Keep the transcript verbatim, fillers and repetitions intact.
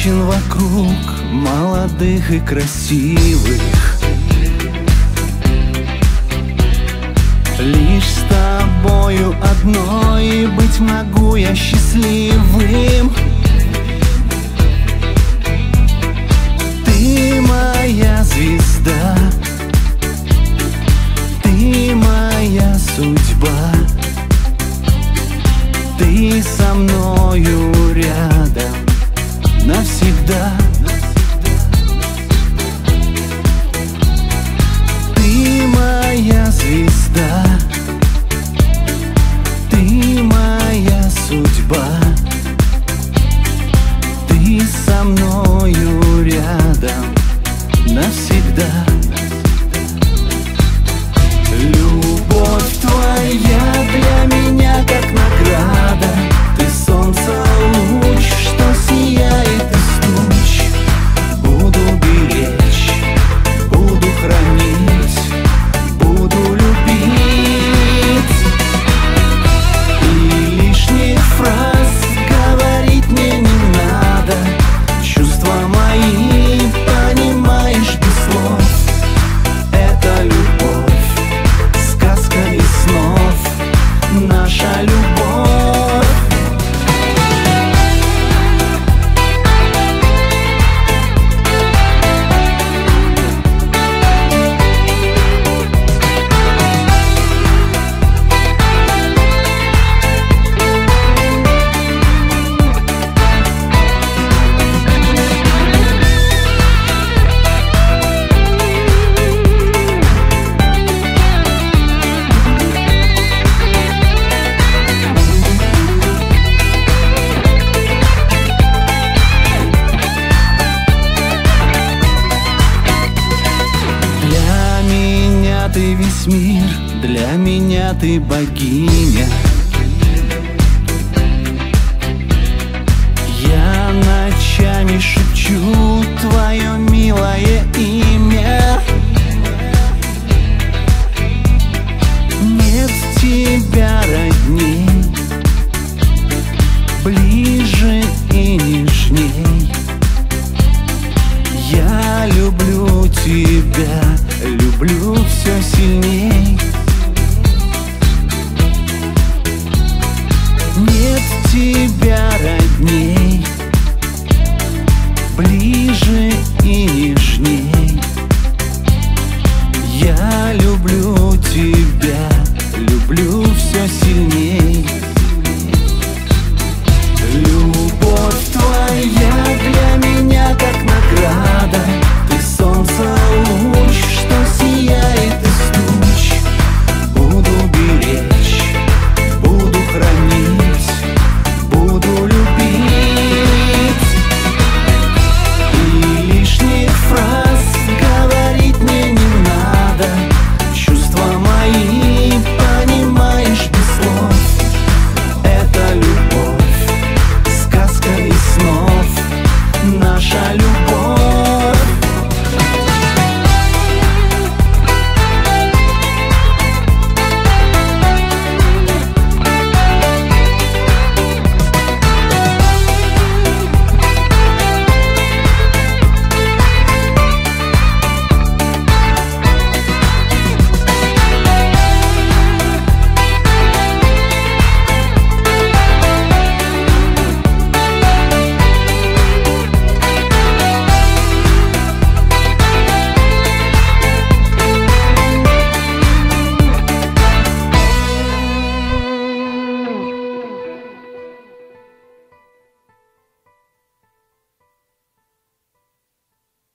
женщин вокруг, молодых и красивых. Лишь с тобою одной быть могу я счастливым. Ты моя звезда, ты моя судьба, ты со мною рядом навсегда. Ты моя звезда, ты моя судьба, ты со мною рядом навсегда. Любовь твоя для меня как награда. Ты солнце луч, что сияет из туч. Буду беречь, буду хранить, буду любить. И лишних фраз говорить мне не надо. Чувства мои понимаешь без слов. Это любовь, сказка из снов, наша любовь. Ты весь мир, для меня ты богиня. Я ночами шепчу твое милое имя.